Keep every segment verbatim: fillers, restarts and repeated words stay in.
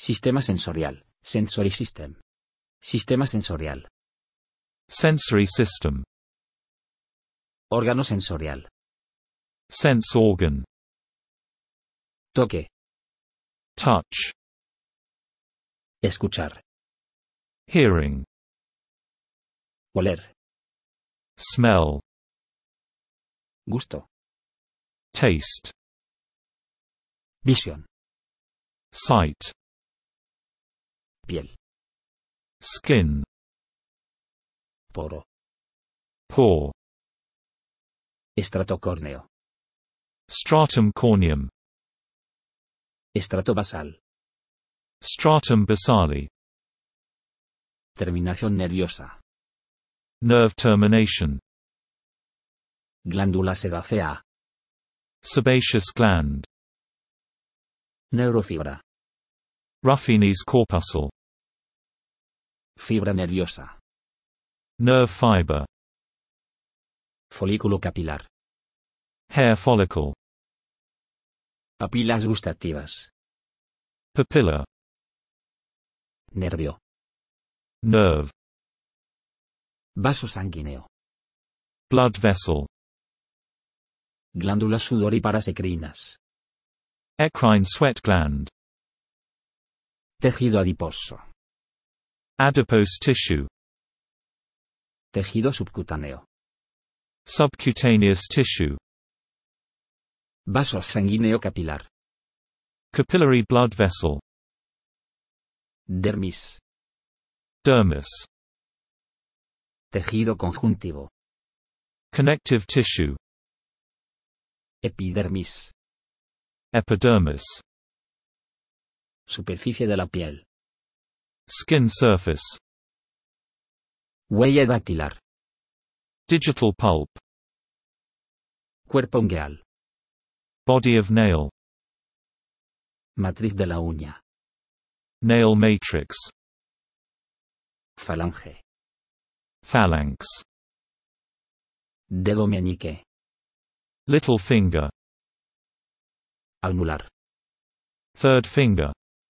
Sistema sensorial, sensory system. Sistema sensorial. Sensory system. Órgano sensorial. Sense organ. Toque. Touch. Escuchar. Hearing. Oler. Smell. Gusto. Taste. Visión. Sight. Piel. Skin. Poro. Pore. Estrato córneo. Stratum corneum. Estrato basal. Stratum basale. Terminación nerviosa. Nerve termination. Glándula sebácea. Sebaceous gland. Neurofibra. Ruffini's corpuscle. Fibra nerviosa. Nerve fiber. Folículo capilar. Hair follicle. Papilas gustativas. Papilla. Nervio. Nerve. Vaso sanguíneo. Blood vessel. Glándulas sudoríparas ecrinas. Eccrine sweat gland. Tejido adiposo. Adipose tissue. Tejido subcutáneo. Subcutaneous tissue. Vaso sanguíneo capilar. Capillary blood vessel. Dermis. Dermis. Tejido conjuntivo. Connective tissue. Epidermis. Epidermis. Superficie de la piel. Skin surface. Huella dactilar. Digital pulp. Cuerpo ungueal. Body of nail. Matriz de la uña. Nail matrix. Falange. Phalanx. Dedo meñique. Little finger. Anular. Third finger.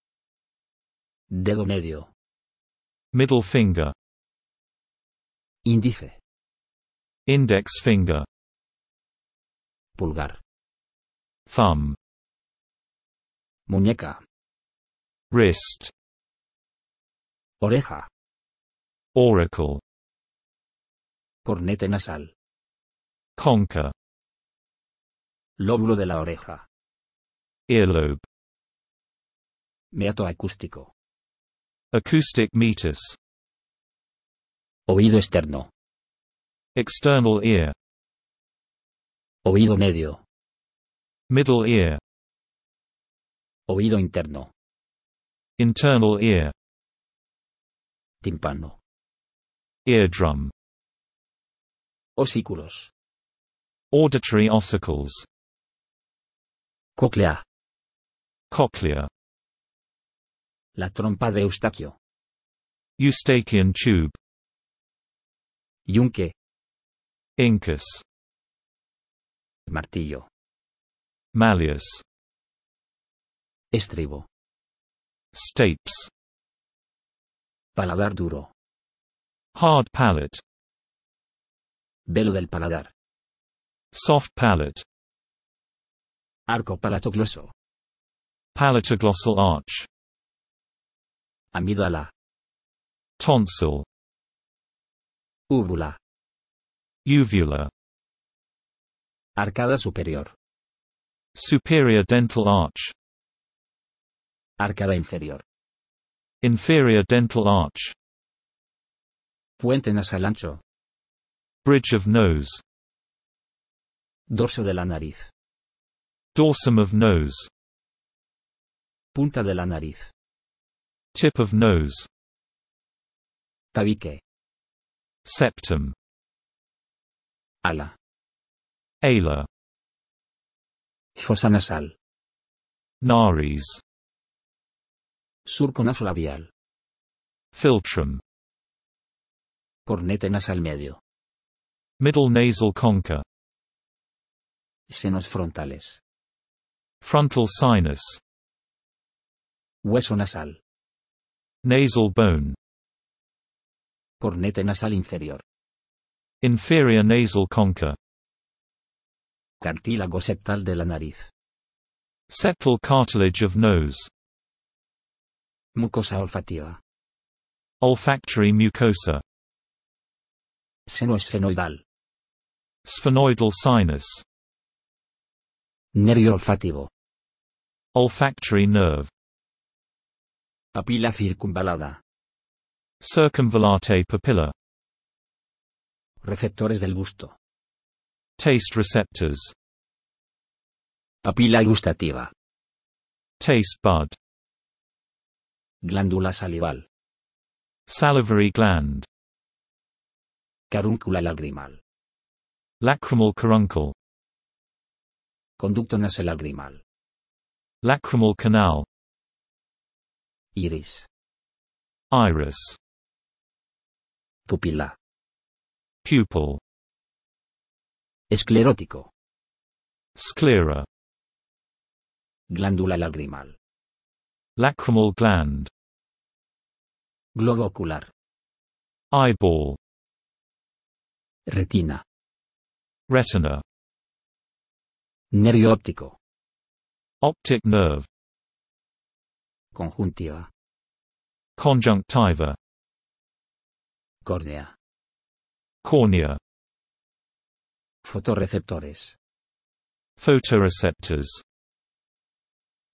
Dedo medio. Middle finger. Índice. Index finger. Pulgar. Thumb. Muñeca. Wrist. Oreja. Auricle. Cornete nasal. Concha. Lóbulo de la oreja. Earlobe. Meato acústico. Acoustic meatus. Oído externo. External ear. Oído medio. Middle ear. Oído interno. Internal ear. Tímpano. Eardrum. Osículos. Auditory ossicles. Cóclea. Cochlea. La trompa de Eustaquio. Eustachian tube. Yunque. Incus. Martillo. Malleus. Estribo. Stapes. Paladar duro. Hard palate. Velo del paladar. Soft palate. Arco palatogloso. Palatoglossal arch. Amígdala. Tonsil. Úvula. Uvula. Arcada superior. Superior dental arch. Arcada inferior. Inferior dental arch. Puente nasal ancho. Bridge of nose. Dorso de la nariz. Dorsum of nose. Punta de la nariz. Tip of nose. Tabique. Septum. Ala. Ala. Fosa nasal. Nares. Surco nasolabial. Philtrum. Cornete nasal medio. Middle nasal concha. Senos frontales. Frontal sinus. Hueso nasal. Nasal bone. Cornete nasal inferior. Inferior nasal concha. Cartílago septal de la nariz. Septal cartilage of nose. Mucosa olfativa. Olfactory mucosa. Seno esfenoidal. Sphenoidal sinus. Nervio olfativo. Olfactory nerve. Papila circunvalada. Circumvallate papilla. Receptores del gusto. Taste receptors. Papila gustativa. Taste bud. Glándula salival. Salivary gland. Carúncula lagrimal. Lacrimal caruncle. Conducto nasolagrimal. Lacrimal canal. Iris. Iris. Pupila. Pupil. Esclerótico. Sclera. Glándula lagrimal. Lacrimal gland. Globo ocular. Eyeball. Retina. Retina. Nervio óptico. Optic nerve. Conjuntiva. Conjunctiva. Córnea. Cornea. Fotorreceptores. Photoreceptors.